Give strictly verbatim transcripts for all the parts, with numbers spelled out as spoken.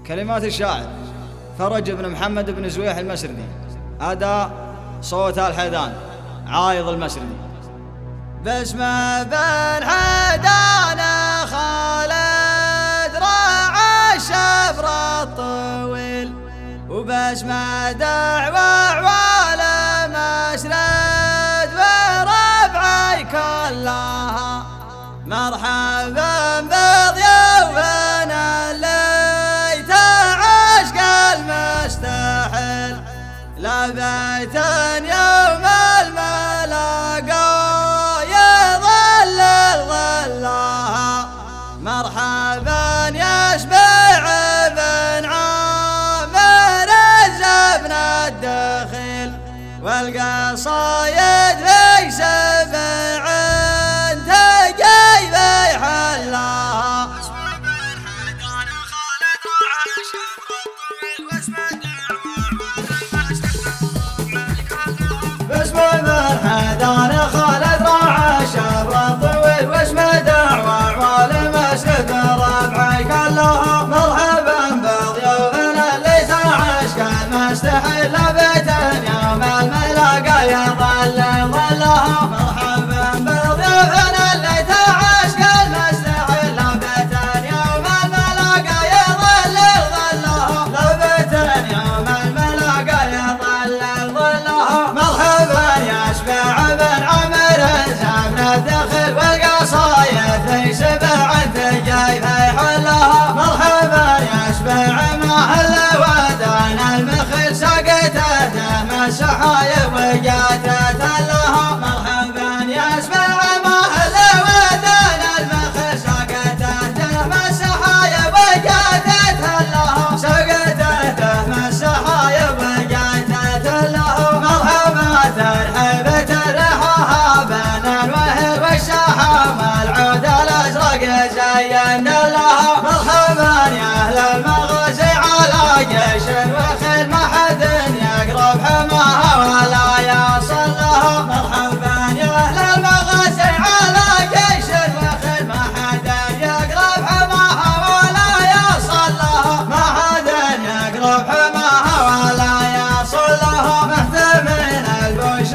كلمات الشاعر فرج بن محمد بن زويح المسردي، أداء صوت الحيدان عايض المسردي. باسم بن حيدان خالد راعى الشبر الطويل، وباسم دعوى عوال مسرد وربعي كلها. مرحبا بضيوفنا اللي تعشق المستحيل، لبيت يوم الملاقى يظلل ظلها. مرحبا يشبع بن عامر الزبن الدخيل، والقصايد في سبع تجي في حلها. باسم بن حيدان خالد راعى الشبر الطويل، واسم دعوى عوال مسرد ربعي كلها. مرحبا بضيوفنا اللي تعشق المستحيل، لبيت يوم الملاقى يظلل ظلها. مرحبا بضيوفنا اللي تعشق المستحيل، لبيت يوم الملاقى يظلل ظلها. لبيت يوم الملاقى يظلل ظلها. مرحبا يشبع بن عامر الزبن الدخيل، والقصايد في سبع تجي في حلها. مرحبا يشبع مهل ودان المخيل، سقته دم السحايب وجاتت لها. مرحبا يشبع مهل ودان المخيل، سقته دم السحايب وجاتت لها. سقته دم السحايب وجاتت لها. مرحبا ترحب ترحها بين الوهل والشحم، العود الازرق زين لها. مرحبا يا اهل المغازي على جيش وخيل، ما حد يقرب حماها ولا يصل لها. مرحبا يا اهل المغازي على جيش وخيل، ما حد يقرب حماها ولا يصل لها. ما حد يقرب حماها ولا يصل لها. مهتمين البوش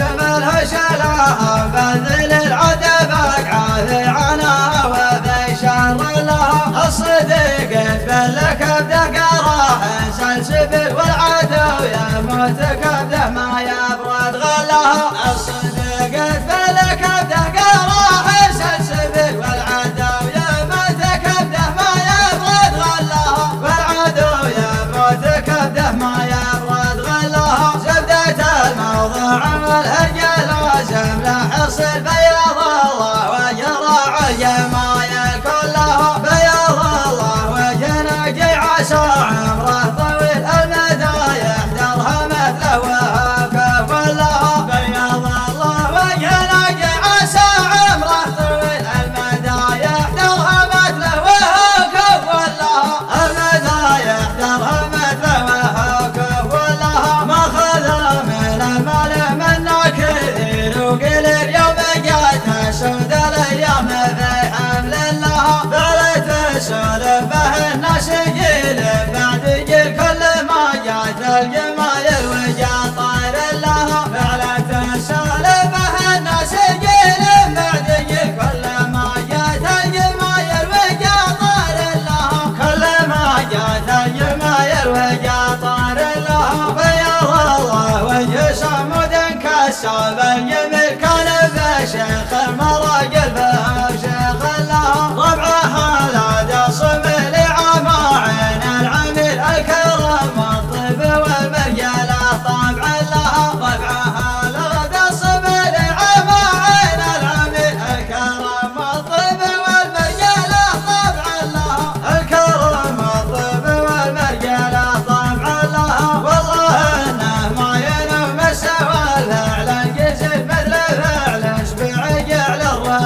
بالهشلها، بذل العدب عافي عنها وفي شر لها. الصديق يتبل كبده قراه سلسبل، والعدو يموت كبده ما يبرد غلها. الصديق يتبل كبده قراه سلسبل، والعدو يموت كبده ما يبرد غلها. والعدو يموت كبده ما يبرد غلها. زبدة الموضوع والهرج لازم له يصل بياض الله وجراع الجمايل كلها. بياض الله وجناجي عسى عمره طويل، المدى يحضرها مثله وهاك كلها. بياض الله وجناجي عسى عمره طويل، المدى يحضرها مثله وهاك كلها. المدى يحضرها مثله وهاك كلها. ما خذ من المال منا كثير، وقل اليوم جات سود الايام في حمل لها. فلا تسولف به الناس جيل بعد جيل، كل ما جات الجمايل وجا طير لها. فلا تسولف به الناس جيل بعد جيل، كل ما جات الجمايل وجا طير لها. كل ما جات الجمايل وجا طير لها. بياض الله وجه صمود كالصوب الجميل، كان بشيخ المراجل به شيخ لها. ربعها لا صمل عما عين العميل، الكرم والطيب والمرجله طبعا لها. ربعها لا صمل عما عين العميل، الكرم والطيب والمرجله طبعا لها. الكرم والطيب والمرجله طبعا لها. والله انه ما ينم السوى الفعل الجزل، مثل فعل اشبع جعل الرهب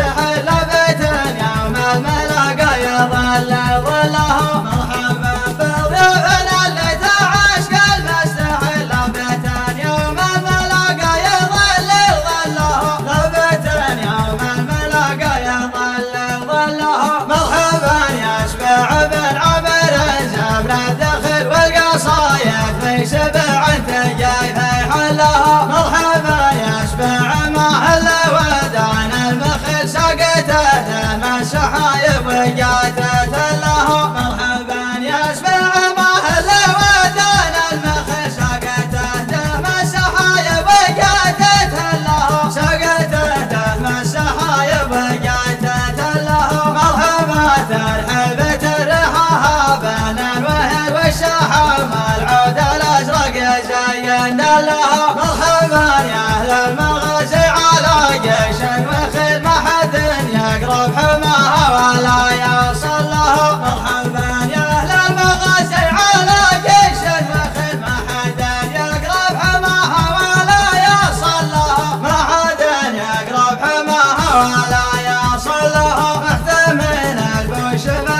مستحل بيت يوم الملاقى يظل ظله مرحبا بضيوفنا اللي تعشق المستحل بيت يوم الملاقى يظل ظله بيت يوم الملاقى يظل ظله مرحبا يشبع بن عمر زبر الدخل والقصايد في سبع تجاي في حله مرحبا يشبع محل ودان المخل سقته من سحايب وجاتت له مرحبا يشبع محل ودان المخل سقته من سحايب وجاتت له سقته من سحايب وجاتت له مرحبا ترحب ترحها بين الوهل والشحم العود الازرق يزين له مرحبا يا اهل المغازي على جيش وخيل ما حد يقرب حماها ولا يوصل له مرحبا يا اهل المغازي على جيش وخيل ما حد يقرب حماها ولا يوصل له ما حد يقرب حماها ولا يوصل له محتمل البوش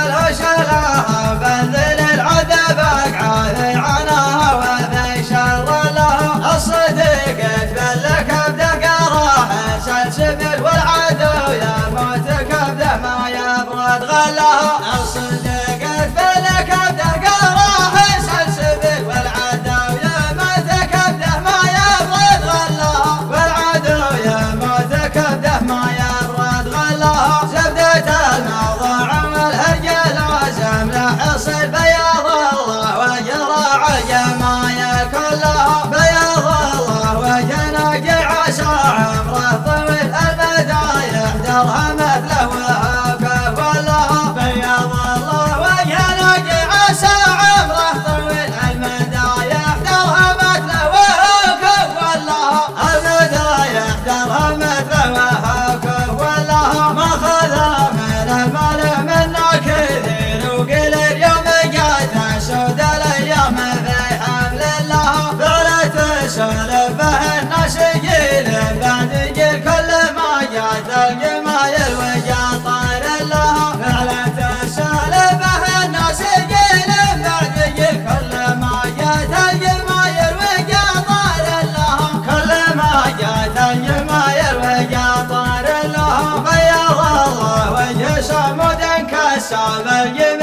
بالهشلها بنذل العذب اقعد عنها وفي شر له الصديق تبلك بدك راح سلسبل والعدو يموت كبده ما يبرد غله الصديق تبلك بدك راح سلسبل والعدو يموت كبده ما يبرد غله والعدو يموت كبده ما يبرد غله زبدة الموضوع والهرج لازم لحصل بياض الله وجراع الجمايل كلها بياض الله وجناق عسى عمره طويل المدايح درها مثله وهابه ولها بياض الله وجناق عسى عمره طويل المدايح درها مثله وهابه ولها المدايح درها مثله وهابه ولها ما خذا من المال منا كثير وقليل يوم جات سود الايام في حمل الله فلا تسولف به الناس جيل بعد جيل كل ما جات الجمايل وجا طار الله فلا تسولف به الناس جيل بعد جيل كل ما جات الجمايل وجا طار الله كل ما جات الجمايل وجا طار الله بياض الله وجه صمود كساب الجمايل